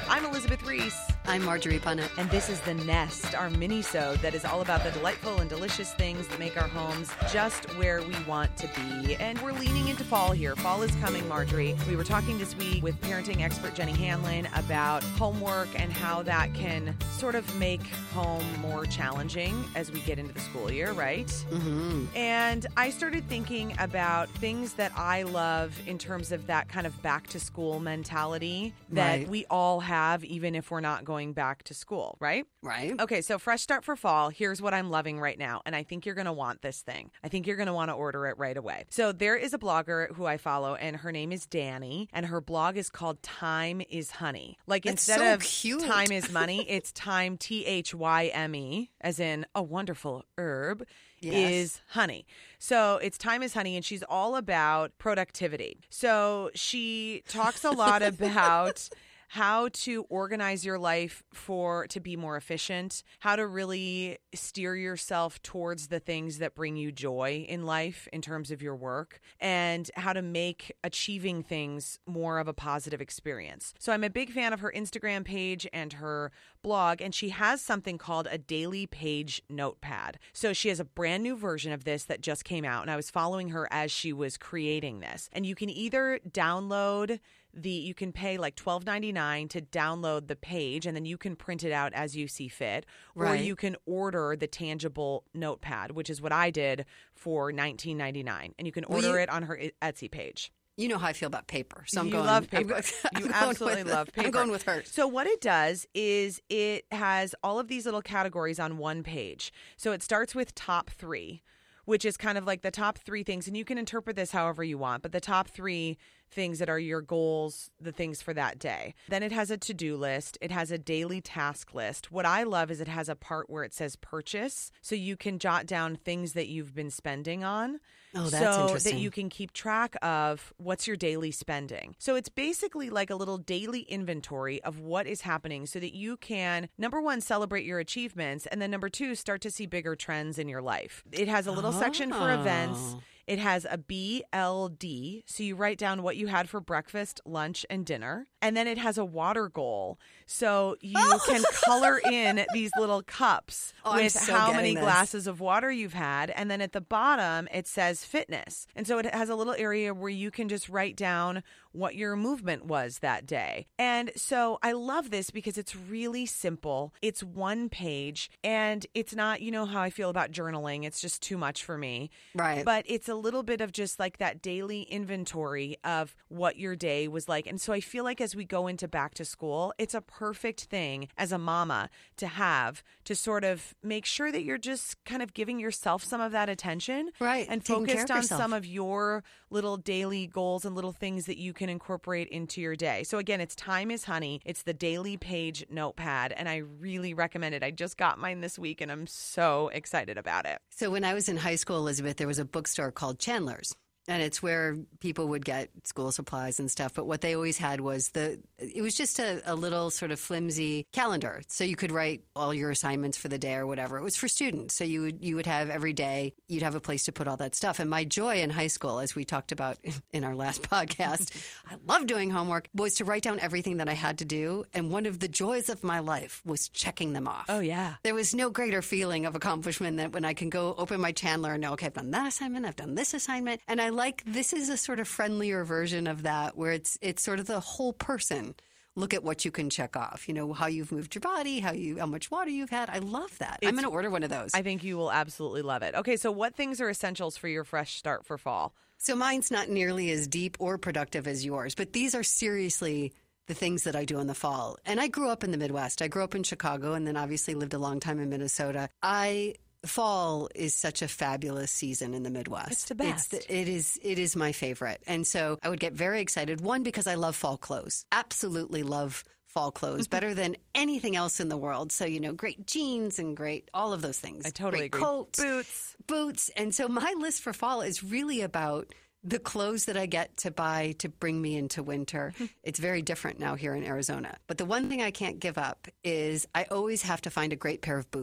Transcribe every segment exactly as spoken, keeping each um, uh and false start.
I'm Elizabeth Reese. I'm Marjorie Punnett. And this is The Nest, our mini-sode that is all about the delightful and delicious things that make our homes just where we want to be. And we're leaning into fall here. Fall is coming, Marjorie. We were talking this week with parenting expert Jenny Hanlon about homework and how that can sort of make home more challenging as we get into the school year, right? Mm-hmm. And I started thinking about things that I love in terms of that kind of back-to-school mentality that Right. we all have, even if we're not going back to school, right? Right. Okay, so fresh start for fall. Here's what I'm loving right now, and I think you're going to want this thing. I think you're going to want to order it right away. So there is a blogger who I follow, and her name is Danny, and her blog is called Time is Honey. Like That's instead so of cute. Time is Money, it's Time, T H Y M E, as in a wonderful herb. Yes. Is honey. So it's Time is Honey, and she's all about productivity. So she talks a lot about how to organize your life for to be more efficient, how to really steer yourself towards the things that bring you joy in life in terms of your work, and how to make achieving things more of a positive experience. So I'm a big fan of her Instagram page and her blog, and she has something called a daily page notepad. So she has a brand new version of this that just came out, and I was following her as she was creating this. And you can either download the you can pay like twelve ninety-nine to download the page, and then you can print it out as you see fit, or Right. you can order the tangible notepad, which is what I did for nineteen ninety-nine, and you can Well, order you- it on her Etsy page. You know how I feel about paper, so I'm you going. love I'm paper. go- I'm you going absolutely with- love paper. I'm going with her. So what it does is it has all of these little categories on one page. So it starts with top three, which is kind of like the top three things, and you can interpret this however you want, but the top three things that are your goals, the things for that day. Then it has a to-do list. It has a daily task list. What I love is it has a part where it says purchase, so you can jot down things that you've been spending on. Oh, that's so interesting. that you can keep track of what's your daily spending. So it's basically like a little daily inventory of what is happening so that you can, number one, celebrate your achievements, and then number two, start to see bigger trends in your life. It has a little section for events. Oh. It has a B L D, so you write down what you had for breakfast, lunch, and dinner. And then it has a water goal, so you can color in these little cups Oh, I'm with so how getting many this. glasses of water you've had. And then at the bottom, it says fitness. And so it has a little area where you can just write down what your movement was that day. And so I love this because it's really simple. It's one page, and it's not, you know how I feel about journaling. It's just too much for me. Right. But it's a little bit of just like that daily inventory of what your day was like. And so I feel like as we go into back to school, it's a perfect thing as a mama to have to sort of make sure that you're just kind of giving yourself some of that attention. Right. And Taking care focused of on yourself. some of your little daily goals and little things that you can incorporate into your day. So again, it's Time is Honey. It's the daily page notepad, and I really recommend it. I just got mine this week, and I'm so excited about it. So when I was in high school, Elizabeth, there was a bookstore called Chandler's. And it's where people would get school supplies and stuff. But what they always had was the, it was just a, a little sort of flimsy calendar. So you could write all your assignments for the day or whatever. It was for students. So you would, you would have every day, you'd have a place to put all that stuff. And my joy in high school, as we talked about in our last podcast, I love doing homework, was to write down everything that I had to do. And one of the joys of my life was checking them off. Oh, yeah. There was no greater feeling of accomplishment than when I can go open my Chandler and know, okay, I've done that assignment, I've done this assignment. And I like, this is a sort of friendlier version of that where it's it's sort of the whole person. Look at what you can check off, you know, how you've moved your body, how you how much water you've had. I love that. I'm It's- going to order one of those. I think you will absolutely love it. Okay, so what things are essentials for your fresh start for fall? So mine's not nearly as deep or productive as yours, but these are seriously the things that I do in the fall. And I grew up in the Midwest. I grew up in Chicago and then obviously lived a long time in Minnesota. I Fall is such a fabulous season in the Midwest. It's the best. It's the, it is. It is my favorite, and so I would get very excited. One, because I love fall clothes. Absolutely love fall clothes better than anything else in the world. So you know, great jeans and great all of those things. I totally great agree. Coats, Boots. boots, and so my list for fall is really about the clothes that I get to buy to bring me into winter. It's very different now here in Arizona. But the one thing I can't give up is I always have to find a great pair of boots.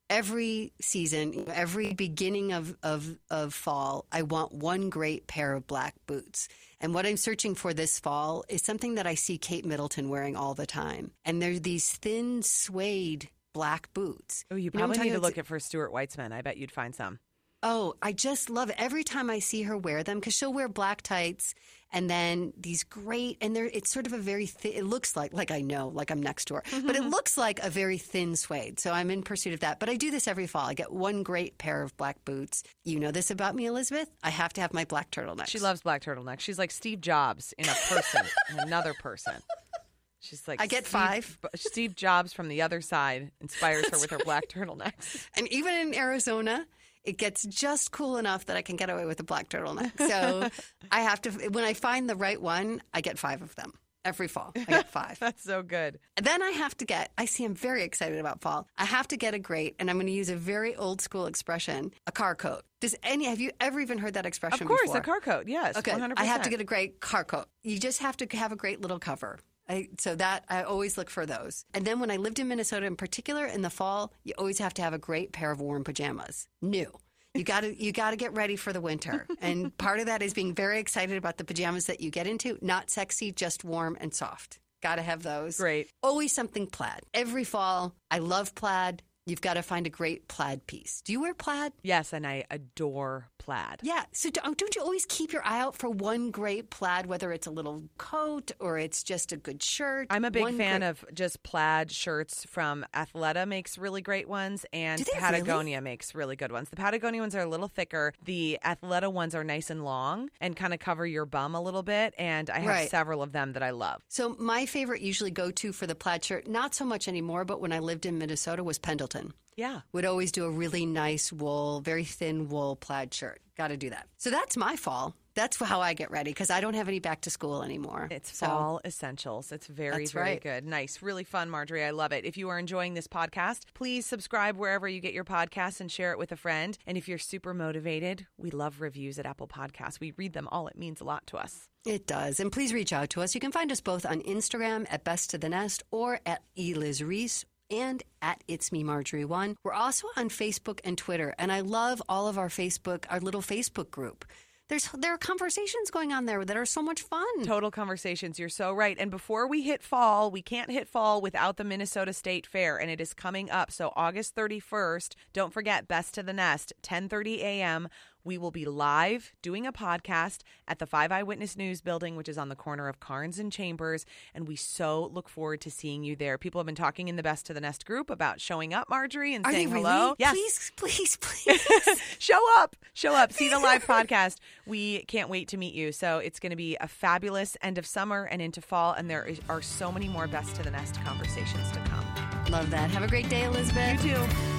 every season, every beginning of, of, of fall, I want one great pair of black boots. And what I'm searching for this fall is something that I see Kate Middleton wearing all the time. And they're these thin suede black boots. Oh, you You know what probably I'm need to talking look about? at for Stuart Weitzman. I bet you'd find some. Oh, I just love it. Every time I see her wear them, because she'll wear black tights and then these great, and they're, it's sort of a very thin, it looks like, like I know, like I'm next to her, but it looks like a very thin suede. So I'm in pursuit of that. But I do this every fall. I get one great pair of black boots. You know this about me, Elizabeth? I have to have my black turtleneck. She loves black turtlenecks. She's like Steve Jobs in a person, in another person. She's like I get Steve, five. Steve Jobs from the other side inspires her with her black turtlenecks. And even in Arizona, it gets just cool enough that I can get away with a black turtleneck. So I have to, when I find the right one, I get five of them. Every fall, I get five. That's so good. And then I have to get, I see I'm very excited about fall. I have to get a great, and I'm going to use a very old school expression, a car coat. Does any, have you ever even heard that expression Of course, before? a car coat. Yes, Okay, one hundred I percent. have to get a great car coat. You just have to have a great little cover. I, so that I always look for those. And then when I lived in Minnesota in particular, in the fall, you always have to have a great pair of warm pajamas. New. You got to you got to get ready for the winter. And part of that is being very excited about the pajamas that you get into. Not sexy, just warm and soft. Got to have those. Great. Always something plaid. Every fall, I love plaid. You've got to find a great plaid piece. Do you wear plaid? Yes, and I adore plaid. Yeah. So don't don't you always keep your eye out for one great plaid, whether it's a little coat or it's just a good shirt? I'm a big One fan great- of just plaid shirts from Athleta makes really great ones, and Do they Patagonia makes really good ones. The Patagonia ones are a little thicker. The Athleta ones are nice and long and kind of cover your bum a little bit, and I have Right. several of them that I love. So my favorite usually go-to for the plaid shirt, not so much anymore, but when I lived in Minnesota, was Pendleton. Yeah. Would always do a really nice wool, very thin wool plaid shirt. Got to do that. So that's my fall. That's how I get ready because I don't have any back to school anymore. It's So- fall essentials. It's very, That's very right. good. Nice. Really fun, Marjorie. I love it. If you are enjoying this podcast, please subscribe wherever you get your podcasts and share it with a friend. And if you're super motivated, we love reviews at Apple Podcasts. We read them all. It means a lot to us. It does. And please reach out to us. You can find us both on Instagram at Best to the Nest or at Eliz Reese and at It's Me Marjorie One. We're also on Facebook and Twitter. And I love all of our Facebook, our little Facebook group. There's there are conversations going on there that are so much fun. Total conversations. You're so right. And before we hit fall, we can't hit fall without the Minnesota State Fair, and it is coming up. So August thirty-first, don't forget, Best to the Nest, ten thirty a.m. We will be live doing a podcast at the Five Eyewitness News building, which is on the corner of Carnes and Chambers, and we so look forward to seeing you there. People have been talking in the Best to the Nest group about showing up, Marjorie, and Are saying they really? hello. Yes. Please, please, please. Show up. Show up. See the live podcast. We can't wait to meet you. So it's going to be a fabulous end of summer and into fall, and there is, are so many more Best to the Nest conversations to come. Love that. Have a great day, Elizabeth. You too.